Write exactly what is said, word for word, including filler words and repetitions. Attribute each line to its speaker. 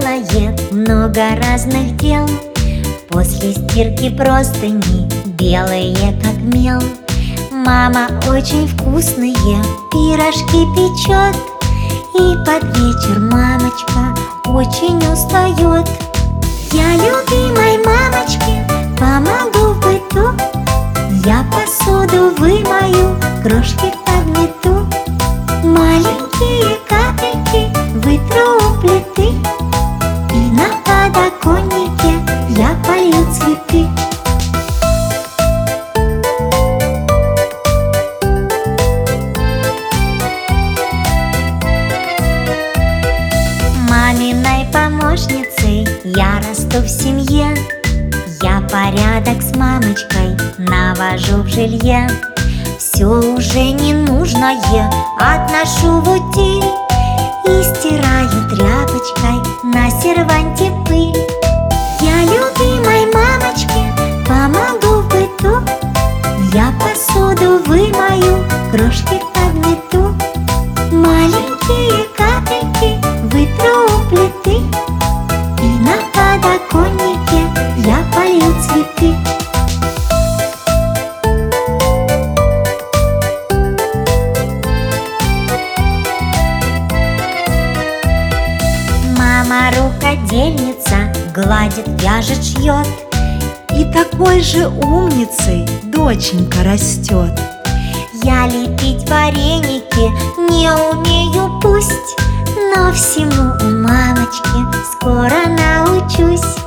Speaker 1: делает много разных дел. После стирки простыни белые, как мел. Мама очень вкусные пирожки печет, и под вечер мамочка очень устает. Я любимой мамочке помогу в быту, я посуду вымою, крошки подмету, маленькие капельки вытру у плиты, и на подоконнике я полью цветы. Маминой помощницей я расту в семье. Я порядок с мамочкой навожу в жилье. Все уже ненужное отношу в утиль и стираю тряпочкой на серванте пыль. Я любимой мамочке помогу в быту, я посуду вымою, крошки подмету, маленькие капельки вытру у плиты, и на подоконнике я полью цветы. Мама рукодельница, гладит, вяжет, шьет,
Speaker 2: и такой же умницей доченька растет.
Speaker 1: Я лепить вареники не умею, пусть, но всему у мамочки скоро научусь.